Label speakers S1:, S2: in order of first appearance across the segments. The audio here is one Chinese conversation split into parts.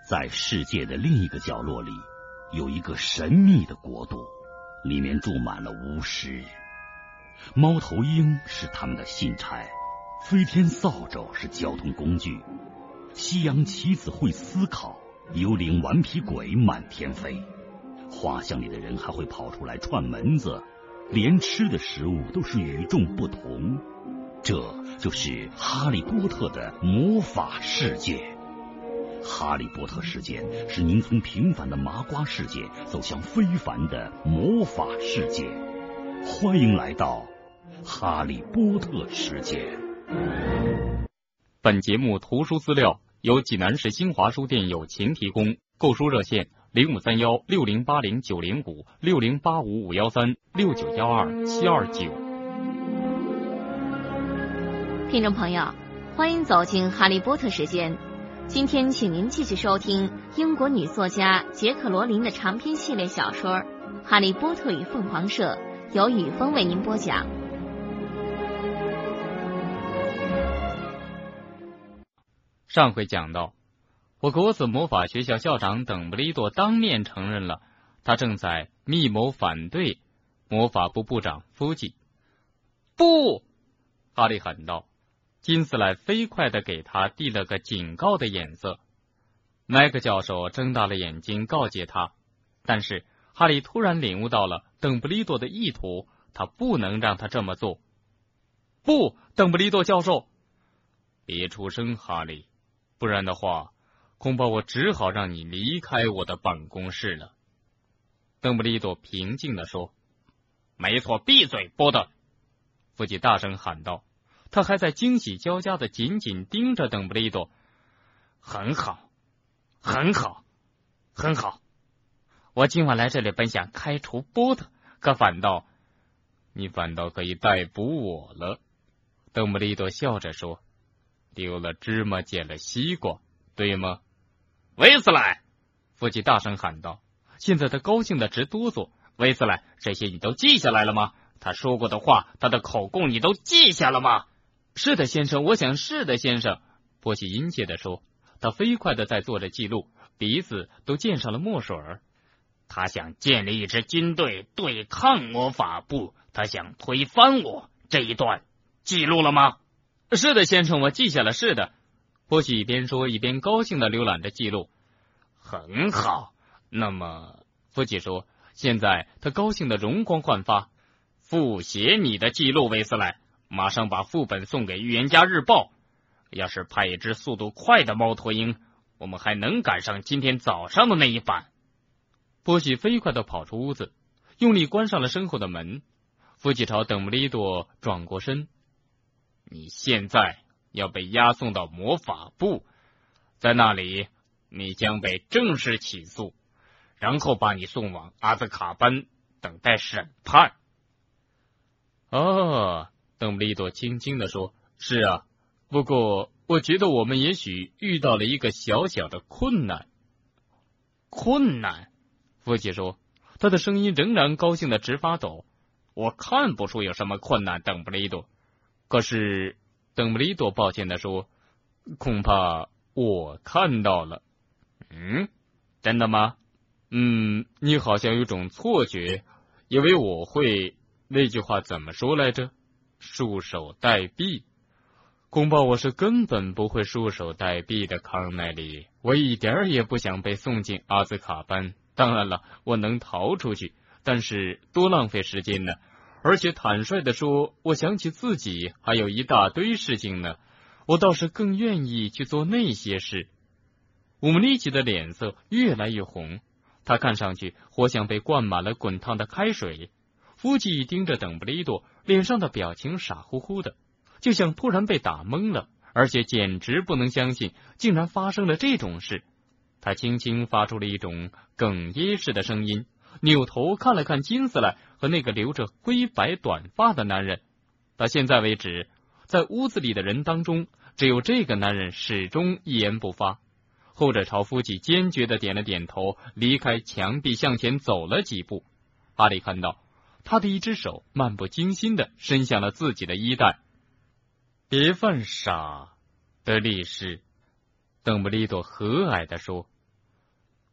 S1: 在世界的另一个角落里，有一个神秘的国度，里面住满了巫师。猫头鹰是他们的信差，飞天扫帚是交通工具，西洋棋子会思考，幽灵顽皮鬼满天飞。画像里的人还会跑出来串门子，连吃的食物都是与众不同。这就是哈利波特的魔法世界。哈利波特事件是您从平凡的麻瓜世界走向非凡的魔法世界。欢迎来到哈利波特世界。
S2: 本节目图书资料由济南市新华书店友情提供，购书热线0531608095 60855136912-729。
S3: 听众朋友，欢迎走进哈利波特时间。今天请您继续收听英国女作家杰克·罗琳的长篇系列小说《哈利波特与凤凰社》，由雨峰为您播讲。
S2: 上回讲到，霍格沃茨魔法学校校长邓布利多当面承认了他正在密谋反对魔法部部长福吉。不！哈利喊道。金斯莱飞快地给他递了个警告的眼色。麦克教授睁大了眼睛告诫他，但是哈利突然领悟到了邓布利多的意图，他不能让他这么做。不，邓布利多教授！别出声，哈利，不然的话，恐怕我只好让你离开我的办公室了。邓布利多平静地说。没错，闭嘴，波特！福吉大声喊道。他还在惊喜交加的紧紧盯着邓布利多。很好，很好，很好。我今晚来这里本想开除波特，可你反倒可以逮捕我了。邓布利多笑着说。丢了芝麻捡了西瓜，对吗？维斯莱！福吉大声喊道。现在他高兴的直哆嗦。维斯莱，这些你都记下来了吗？他说过的话，他的口供你都记下了吗？是的，先生，我想是的，先生。波西殷切地说，他飞快地在做着记录，鼻子都溅上了墨水。他想建立一支军队对抗魔法部，他想推翻我，这一段记录了吗？是的，先生，我记下了，是的。波西一边说一边高兴地浏览着记录。很好，那么，福吉说，现在他高兴得容光焕发。复写你的记录，维斯莱。马上把副本送给预言家日报。要是派一只速度快的猫头鹰，我们还能赶上今天早上的那一版。波西飞快地跑出屋子，用力关上了身后的门。福吉朝邓布利多转过身。你现在要被押送到魔法部，在那里你将被正式起诉，然后把你送往阿兹卡班等待审判。哦，邓布利多轻轻地说，是啊，不过我觉得我们也许遇到了一个小小的困难。困难？福吉说，他的声音仍然高兴得直发抖。我看不出有什么困难，邓布利多。可是，邓布利多抱歉地说，恐怕我看到了。真的吗？你好像有种错觉，以为我会，那句话怎么说来着？束手待毙。恐怕我是根本不会束手待毙的，康奈里。我一点儿也不想被送进阿兹卡班。当然了，我能逃出去，但是多浪费时间呢。而且坦率地说，我想起自己还有一大堆事情呢，我倒是更愿意去做那些事。乌姆利奇的脸色越来越红，他看上去活像被灌满了滚烫的开水。福吉盯着邓布利多，脸上的表情傻乎乎的，就像突然被打懵了，而且简直不能相信竟然发生了这种事。他轻轻发出了一种哽咽式的声音，扭头看了看金斯莱和那个留着灰白短发的男人。到现在为止，在屋子里的人当中，只有这个男人始终一言不发。后者朝福吉坚决地点了点头，离开墙壁向前走了几步。哈利看到他的一只手漫不经心地伸向了自己的衣袋。别犯傻，德利士，邓布利多和蔼地说。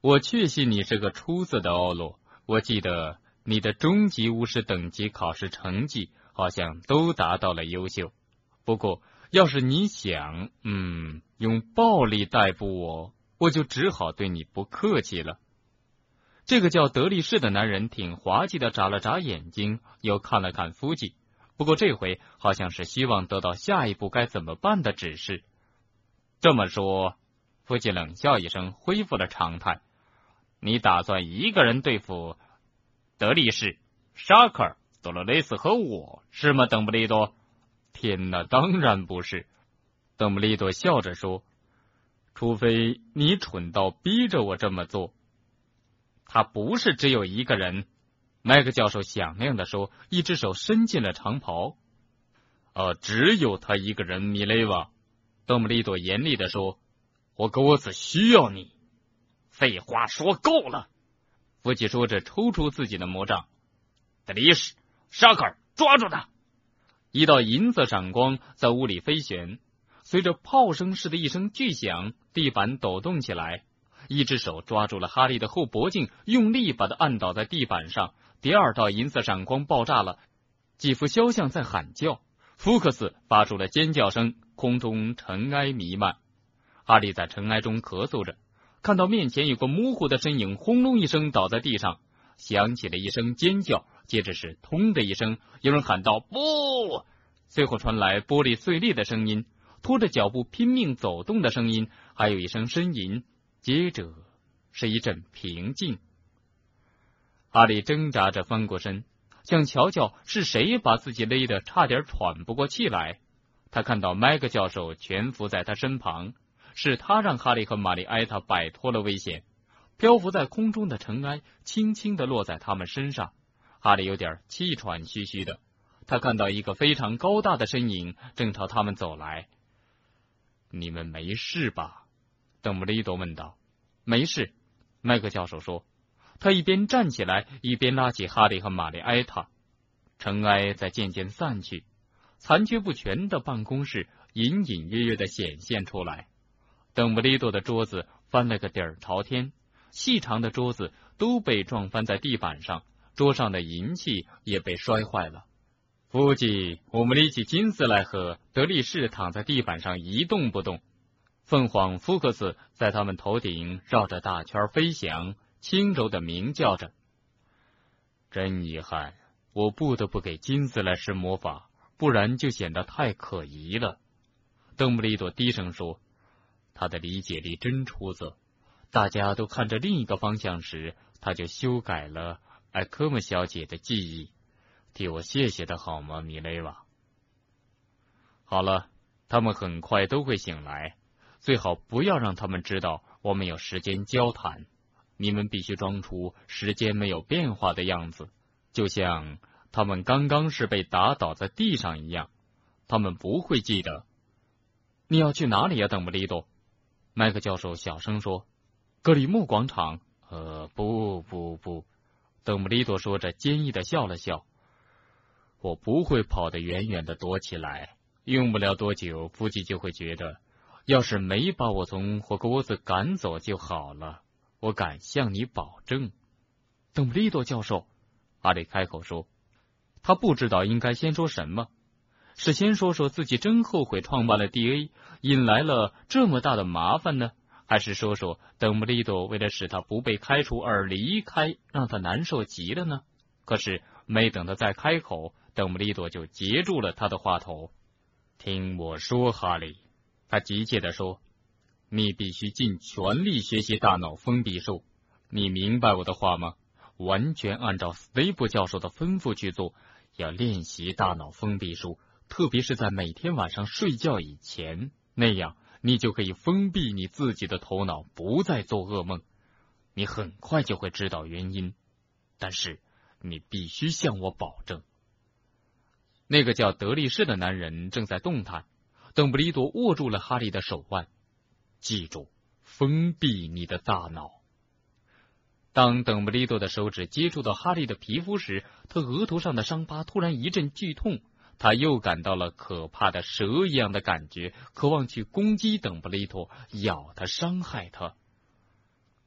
S2: 我确信你是个出色的奥罗。我记得你的中级巫师等级考试成绩好像都达到了优秀。不过，要是你想，用暴力逮捕我就只好对你不客气了。这个叫德力士的男人挺滑稽的眨了眨眼睛，又看了看夫妻，不过这回好像是希望得到下一步该怎么办的指示。这么说，夫妻冷笑一声，恢复了常态。你打算一个人对付德力士、沙克尔、多洛雷斯和我，是吗，邓布利多？天哪，当然不是。邓布利多笑着说，除非你蠢到逼着我这么做。他不是只有一个人，麦克教授响亮地说，一只手伸进了长袍。只有他一个人，米雷瓦。邓布利多严厉地说，我狗子需要你。废话说够了，夫妻说着抽出自己的魔杖。德力士、沙克尔，抓住他！一道银色闪光在屋里飞旋，随着炮声似的一声巨响，地板抖动起来。一只手抓住了哈利的后脖颈，用力把他按倒在地板上。第二道银色闪光爆炸了，几幅肖像在喊叫。福克斯发出了尖叫声，空中尘埃弥漫。哈利在尘埃中咳嗽着，看到面前有个模糊的身影，轰隆一声倒在地上，响起了一声尖叫，接着是通的一声，有人喊道不，随后传来玻璃碎裂的声音，拖着脚步拼命走动的声音，还有一声呻吟，接着是一阵平静。哈利挣扎着翻过身，想瞧瞧是谁把自己勒得差点喘不过气来。他看到麦克教授蜷伏在他身旁，是他让哈利和玛丽埃塔摆脱了危险。漂浮在空中的尘埃轻轻地落在他们身上，哈利有点气喘吁吁的。他看到一个非常高大的身影正朝他们走来。你们没事吧？邓布利多问道。没事，麦克教授说。他一边站起来，一边拉起哈利和玛丽埃塔。尘埃在渐渐散去，残缺不全的办公室隐隐约约地显现出来。邓布利多的桌子翻了个底儿朝天，细长的桌子都被撞翻在地板上，桌上的银器也被摔坏了。夫妻，我们立起金斯莱和德力士躺在地板上一动不动。凤凰福克斯在他们头顶绕着大圈飞翔，轻柔地鸣叫着。真遗憾，我不得不给金斯莱施魔法，不然就显得太可疑了。邓布利多低声说，他的理解力真出色。大家都看着另一个方向时，他就修改了艾科姆小姐的记忆。替我谢谢的好吗，米雷瓦？好了，他们很快都会醒来，最好不要让他们知道我们有时间交谈。你们必须装出时间没有变化的样子，就像他们刚刚是被打倒在地上一样。他们不会记得。你要去哪里呀，邓布利多？麦克教授小声说。格里木广场。不，邓布利多说着坚毅地笑了笑。我不会跑得远远地躲起来，用不了多久，夫妻就会觉得，要是没把我从霍格沃兹赶走就好了。我敢向你保证。邓布利多教授，哈利开口说。他不知道应该先说什么，是先说说自己真后悔创办了 DA， 引来了这么大的麻烦呢，还是说说邓布利多为了使他不被开除而离开，让他难受极了呢？可是没等他再开口，邓布利多就截住了他的话头。听我说，哈利，他急切地说，你必须尽全力学习大脑封闭术。你明白我的话吗？完全按照斯内普教授的吩咐去做，要练习大脑封闭术，特别是在每天晚上睡觉以前，那样你就可以封闭你自己的头脑，不再做噩梦。你很快就会知道原因，但是你必须向我保证。那个叫德力士的男人正在动弹，邓布利多握住了哈利的手腕。记住，封闭你的大脑。当邓布利多的手指接触到哈利的皮肤时，他额头上的伤疤突然一阵剧痛，他又感到了可怕的蛇一样的感觉，渴望去攻击邓布利多，咬他，伤害他。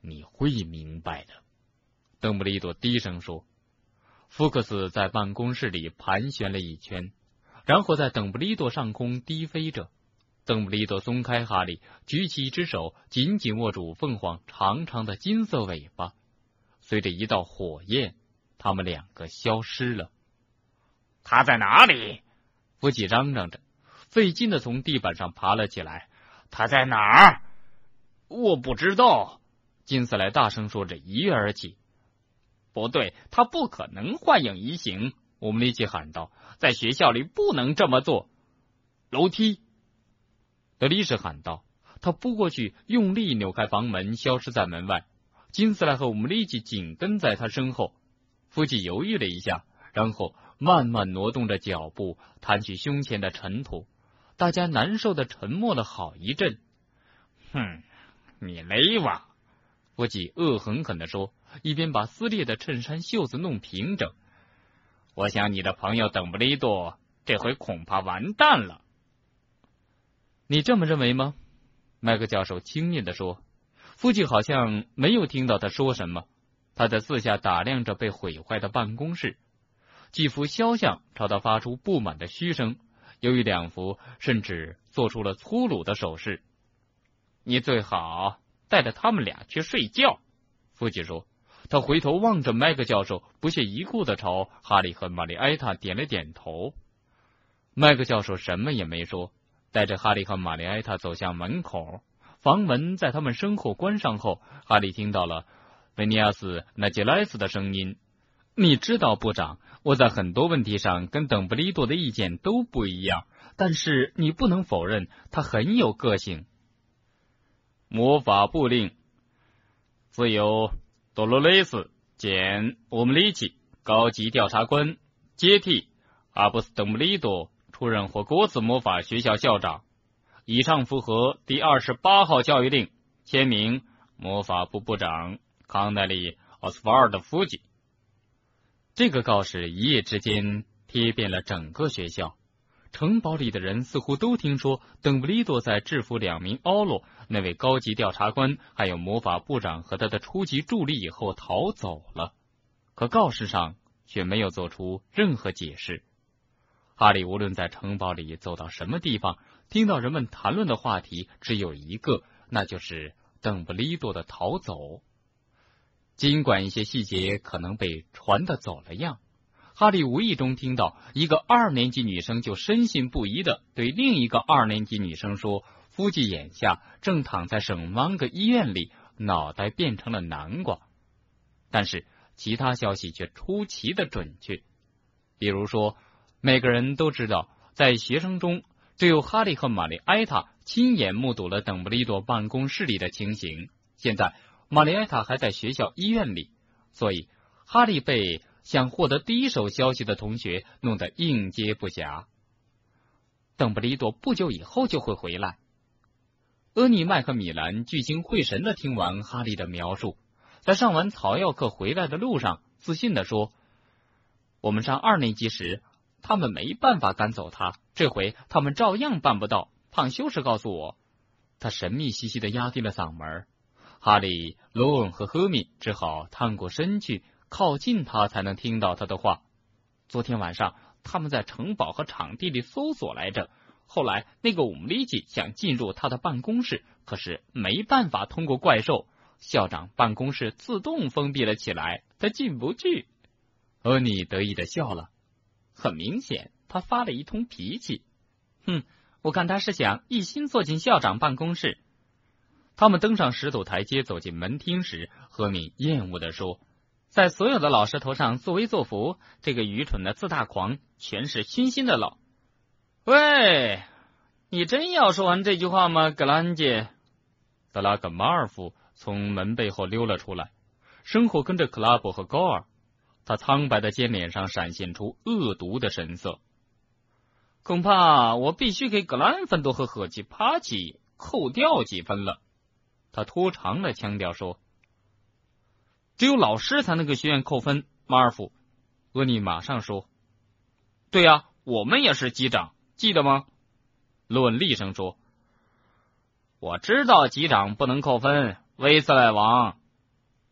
S2: 你会明白的。邓布利多低声说。福克斯在办公室里盘旋了一圈，然后在邓布利多上空低飞着。邓布利多松开哈利，举起一只手，紧紧握住凤凰长长的金色尾巴。随着一道火焰，他们两个消失了。
S4: 他在哪里？
S2: 福吉嚷嚷着，费劲地从地板上爬了起来。
S4: 他在哪儿？
S2: 我不知道。金斯莱大声说着，一跃而起。
S4: 不对，他不可能幻影移形！
S2: 我们立即喊道，
S4: 在学校里不能这么做。
S2: 楼梯！德里什喊道，他扑过去，用力扭开房门，消失在门外。金斯莱和我们立即紧跟在他身后。福吉犹豫了一下，然后慢慢挪动着脚步，弹去胸前的尘土。大家难受的沉默了好一阵。
S4: 你雷瓦！
S2: 福吉恶狠狠地说，一边把撕裂的衬衫袖子弄平整。
S4: 我想你的朋友邓布利多这回恐怕完蛋了。
S2: 你这么认为吗？麦克教授轻蔑地说。福吉好像没有听到他说什么，他在四下打量着被毁坏的办公室。几幅肖像朝他发出不满的嘘声，由于两幅甚至做出了粗鲁的手势。
S4: 你最好带着他们俩去睡觉，
S2: 福吉说。他回头望着麦克教授，不屑一顾地朝哈利和玛丽埃塔点了点头。麦克教授什么也没说，带着哈利和玛丽埃塔走向门口。房门在他们身后关上后，哈利听到了维尼亚斯·纳吉莱斯的声音。你知道，部长，我在很多问题上跟邓布利多的意见都不一样，但是你不能否认他很有个性。
S4: 魔法部令：自由多罗雷斯简我们利奇高级调查官接替阿布斯邓布利多出任霍格沃茨魔法学校校长。以上符合第28号教育令。签名：魔法部部长康奈利·奥斯瓦尔德·夫吉。
S2: 这个告示一夜之间贴遍了整个学校。城堡里的人似乎都听说邓布利多在制服2名奥洛那位高级调查官还有魔法部长和他的初级助理以后逃走了，可告示上却没有做出任何解释。哈利无论在城堡里走到什么地方，听到人们谈论的话题只有一个，那就是邓布利多的逃走。尽管一些细节可能被传得走了样，哈利无意中听到一个2年级女生就深信不疑地对另一个2年级女生说，夫妻眼下正躺在圣芒格医院里，脑袋变成了南瓜。但是其他消息却出奇的准确。比如说，每个人都知道，在学生中只有哈利和玛丽埃塔亲眼目睹了邓布利多办公室里的情形。现在玛丽埃塔还在学校医院里，所以哈利被想获得第一手消息的同学弄得应接不暇。邓布利多不久以后就会回来。厄尼、麦克米兰聚精会神地听完哈利的描述，在上完草药课回来的路上自信地说，我们上2年级时他们没办法赶走他，这回他们照样办不到。胖修士告诉我。他神秘兮兮地压低了嗓门。哈利、罗恩和赫敏只好探过身去，靠近他才能听到他的话。昨天晚上他们在城堡和场地里搜索来着，后来那个姆利奇想进入他的办公室，可是没办法通过怪兽，校长办公室自动封闭了起来，他进不去。厄尼得意地笑了。很明显他发了一通脾气。我看他是想一心坐进校长办公室。他们登上石头台阶走进门厅时，赫敏厌恶地说，在所有的老师头上作威作福，这个愚蠢的自大狂全是虚心的老。
S4: 喂，你真要说完这句话吗，格兰杰？
S2: 德拉格马尔夫从门背后溜了出来，身后跟着克拉伯和高尔。他苍白的尖脸上闪现出恶毒的神色。
S4: 恐怕我必须给格兰芬多和赫奇帕奇扣掉几分了。
S2: 他拖长了腔调说。只有老师才能给学院扣分，马尔夫。厄尼马上说。
S4: 对呀，我们也是级长，记得吗？
S2: 洛恩厉声说。
S4: 我知道级长不能扣分，威斯莱王。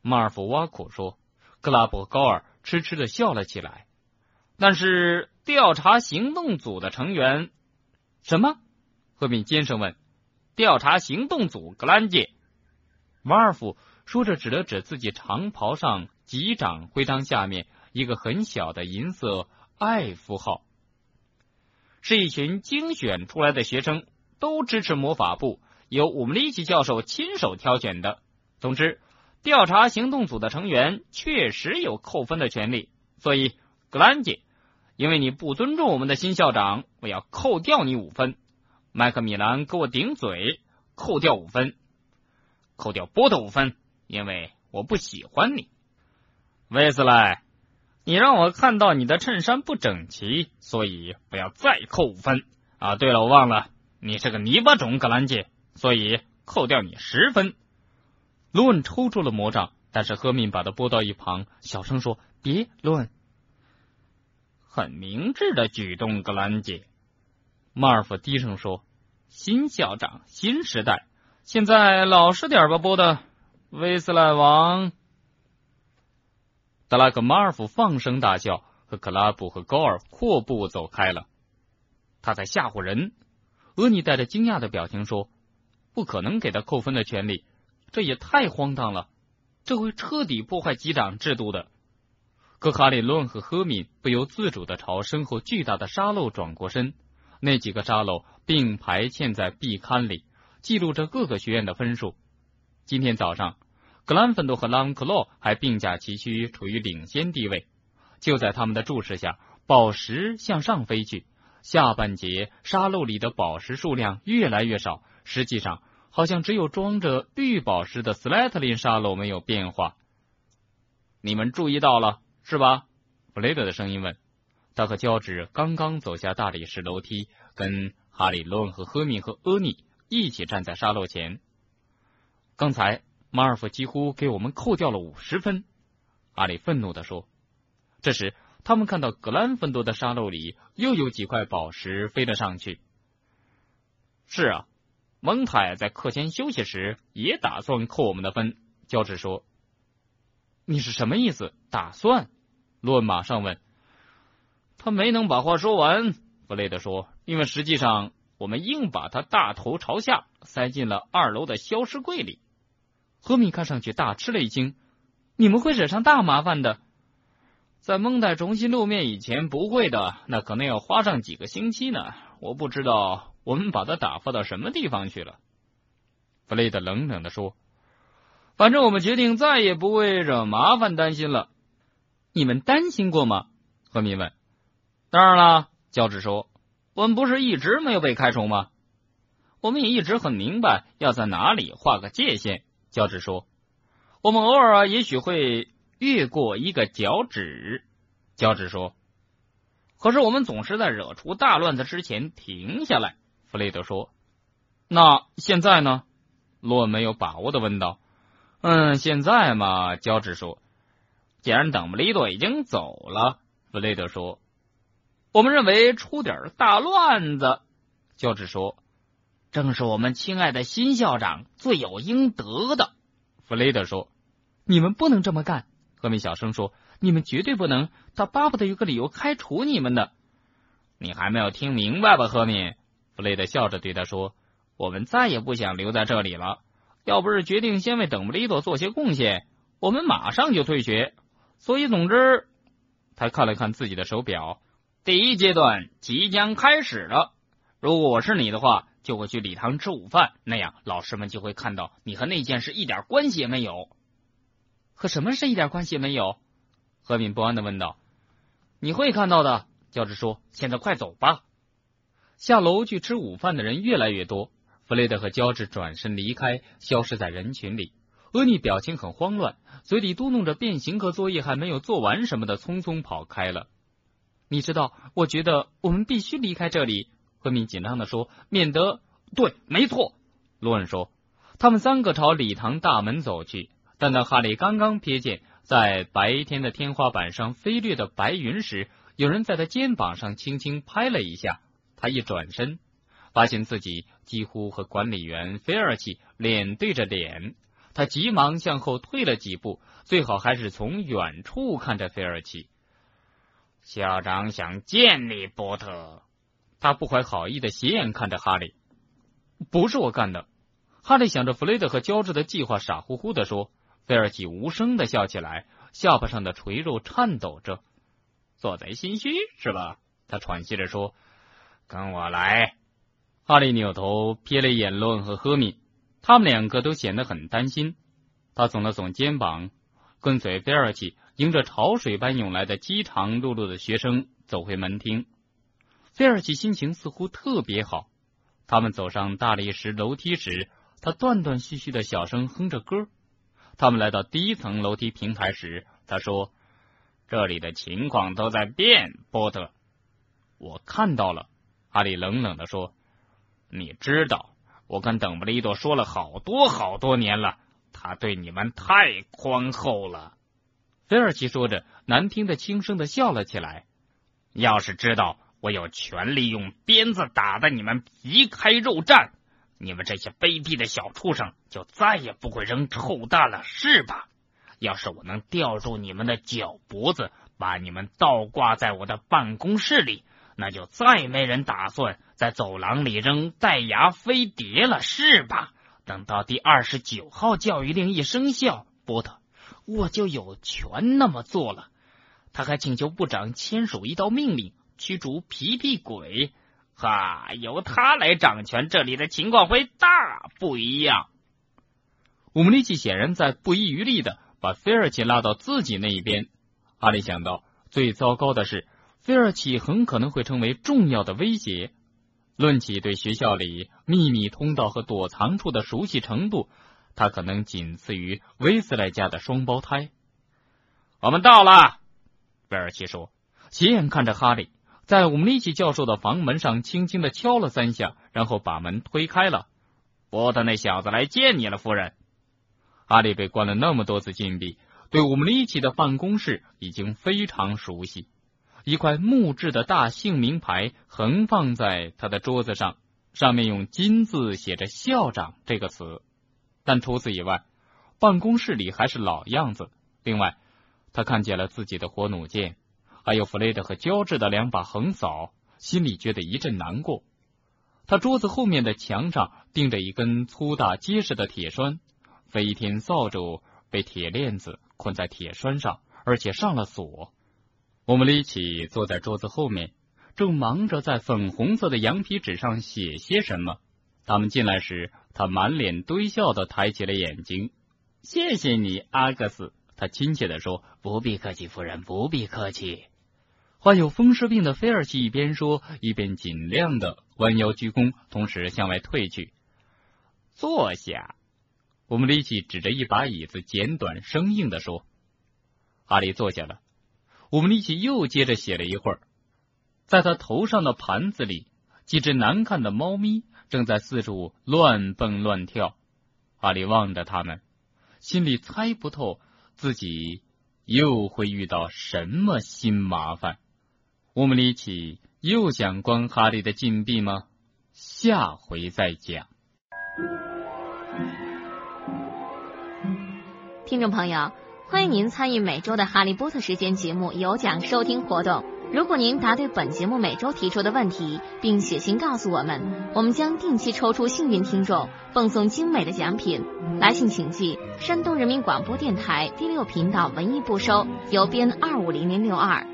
S2: 马尔福挖苦说。格拉布和高尔痴痴地笑了起来。但是调查行动组的成员……什么？赫敏尖声问。调查行动组格兰杰。瓦尔夫说着指了指自己长袍上级长徽章下面一个很小的银色爱符号。是一群精选出来的学生，都支持魔法部，由我们利奇教授亲手挑选的。总之，调查行动组的成员确实有扣分的权利，所以格兰杰，因为你不尊重我们的新校长，我要扣掉你5分。麦克米兰给我顶嘴，扣掉5分。扣掉波特5分，因为我不喜欢你。威斯莱，你让我看到你的衬衫不整齐，所以我要再扣5分。啊，对了，我忘了，你是个泥巴种格兰杰，所以扣掉你10分。罗恩抽出了魔杖，但是赫敏把他拨到一旁，小声说：“别，罗恩。”很明智的举动，格兰杰。马尔夫低声说：“新校长，新时代，现在老实点吧，波特。威斯莱王。”德拉格马尔夫放声大叫，和克拉布和高尔阔步走开了。他在吓唬人。俄尼带着惊讶的表情说：“不可能给他扣分的权利，这也太荒唐了，这会彻底破坏级长制度的。”可卡里伦和赫敏不由自主地朝身后巨大的沙漏转过身，那几个沙漏并排嵌在壁龛里，记录着各个学院的分数。今天早上，格兰芬多和朗克洛还并驾齐驱，处于领先地位。就在他们的注视下，宝石向上飞去，下半截沙漏里的宝石数量越来越少，实际上好像只有装着绿宝石的斯莱特林沙漏没有变化。你们注意到了是吧？布雷德的声音问。他和乔治刚刚走下大理石楼梯，跟哈里、罗恩和赫敏和厄尼一起站在沙漏前。刚才马尔夫几乎给我们扣掉了50分，阿里愤怒地说。这时他们看到格兰芬多的沙漏里又有几块宝石飞了上去。是啊，蒙泰在课间休息时也打算扣我们的分，乔治说。你是什么意思？打算？罗恩马上问。他没能把话说完，弗雷德说，因为实际上我们硬把他大头朝下塞进了2楼的消尸柜里。赫敏看上去大吃了一惊，你们会惹上大麻烦的。在蒙泰重新露面以前不会的，那可能要花上几个星期呢。我不知道我们把他打发到什么地方去了。弗雷德冷冷地说，反正我们决定再也不为惹麻烦担心了。你们担心过吗？赫敏问。当然了，乔治说，我们不是一直没有被开除吗？我们也一直很明白要在哪里画个界限，乔治说。我们偶尔也许会越过一个脚趾，乔治说。可是我们总是在惹出大乱子之前停下来，弗雷德说。那现在呢？罗恩没有把握地问道。现在嘛，乔治说。既然邓布利多已经走了，弗雷德说。我们认为出点大乱子，乔治说。正是我们亲爱的新校长罪有应得的，弗雷德说。你们不能这么干，赫敏小声说，你们绝对不能，他巴不得有个理由开除你们的。你还没有听明白吧，赫敏？弗雷德笑着对他说，我们再也不想留在这里了，要不是决定先为邓布利多做些贡献，我们马上就退学。所以总之，他看了看自己的手表，第一阶段即将开始了。如果我是你的话，就会去礼堂吃午饭，那样老师们就会看到你和那件事一点关系也没有。和什么事一点关系也没有？赫敏不安地问道。你会看到的，乔治说。现在快走吧。下楼去吃午饭的人越来越多，弗雷德和乔治转身离开，消失在人群里。厄尼表情很慌乱，嘴里嘟哝着变形课作业还没有做完什么的，匆匆跑开了。你知道，我觉得我们必须离开这里，赫敏紧张地说，免得……对，没错，罗恩说。他们3个朝礼堂大门走去，但当哈利刚刚瞥见在白天的天花板上飞掠的白云时，有人在他肩膀上轻轻拍了一下。他一转身，发现自己几乎和管理员菲尔奇脸对着脸。 他急忙向后退了几步，最好还是从远处看着菲尔奇。校长想见你，波特。他不怀好意的斜眼看着哈利。不是我干的。哈利想着弗雷德和乔治的计划，傻乎乎的说。菲尔奇无声的笑起来，下巴上的垂肉颤抖着。做贼心虚是吧？他喘息着说。跟我来。哈利扭头瞥了一眼罗恩和赫敏，他们两个都显得很担心。他耸了耸肩膀，跟随菲尔奇迎着潮水般涌来的饥肠辘辘的学生走回门厅。菲尔奇心情似乎特别好。他们走上大理石楼梯时，他断断续续的小声哼着歌。他们来到第一层楼梯平台时，他说：这里的情况都在变，波特。我看到了，哈利冷冷地说。你知道，我跟邓布利多说了好多年了，他对你们太宽厚了。菲尔奇说着，难听的轻声的笑了起来。要是知道我有权利用鞭子打得你们皮开肉绽，你们这些卑鄙的小畜生就再也不会扔臭蛋了，是吧？要是我能吊住你们的脚脖子，把你们倒挂在我的办公室里，那就再没人打算在走廊里扔带牙飞碟了，是吧？等到第29号教育令一生效，波特，我就有权那么做了。他还请求部长签署一道命令，驱逐皮皮鬼。由他来掌权，这里的情况会大不一样。我们利奇显然在不遗余力的把菲尔奇拉到自己那一边。哈利想到，最糟糕的是，菲尔奇很可能会成为重要的威胁。论起对学校里秘密通道和躲藏处的熟悉程度，他可能仅次于威斯莱家的双胞胎。我们到了，菲尔奇说，斜眼看着哈利，在我们利奇教授的房门上轻轻地敲了3下，然后把门推开了。波特那小子来见你了，夫人。哈利被关了那么多次禁闭，对我们利奇的办公室已经非常熟悉。一块木质的大姓名牌横放在他的桌子上，上面用金字写着校长这个词。但除此以外，办公室里还是老样子。另外，他看见了自己的火弩箭，还有弗雷德和乔治的2把横扫，心里觉得一阵难过。他桌子后面的墙上钉着一根粗大结实的铁栓，飞天扫帚被铁链子捆在铁栓上，而且上了锁。我们利奇坐在桌子后面，正忙着在粉红色的羊皮纸上写些什么。他们进来时，他满脸堆笑地抬起了眼睛。谢谢你，阿格斯，他亲切地说。不必客气，夫人，不必客气。患有风湿病的菲尔奇一边说，一边尽量地弯腰鞠躬，同时向外退去。坐下。我们利奇指着一把椅子，简短生硬地说。哈利坐下了。我们利奇又接着写了一会儿，在他头上的盘子里，几只难看的猫咪正在四处乱蹦乱跳。哈利望着他们，心里猜不透自己又会遇到什么新麻烦。我们利奇又想关哈利的禁闭吗？下回再讲。
S3: 听众朋友，欢迎您参与每周的哈利波特时间节目有奖收听活动。如果您答对本节目每周提出的问题，并写信告诉我们，我们将定期抽出幸运听众，奉送精美的奖品。来信请寄山东人民广播电台第6频道文艺部收，邮编250062。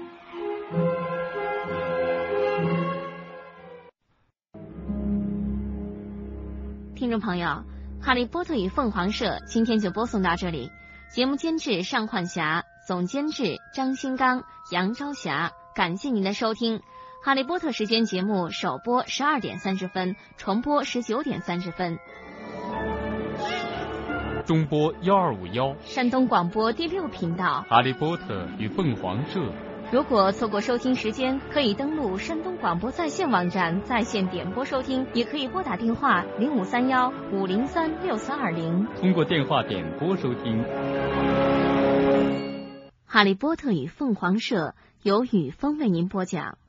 S3: 听众朋友，哈利波特与凤凰社今天就播送到这里。节目监制尚焕霞，总监制张新刚、杨朝霞。感谢您的收听。哈利波特时间节目首播12点30分，重播19点30分。
S2: 中波1251，
S3: 山东广播第6频道，
S2: 哈利波特与凤凰社。
S3: 如果错过收听时间，可以登录山东广播在线网站在线点播收听，也可以拨打电话0531-503-6320，
S2: 通过电话点播收听。
S3: 哈利波特与凤凰社由雨峰为您播讲。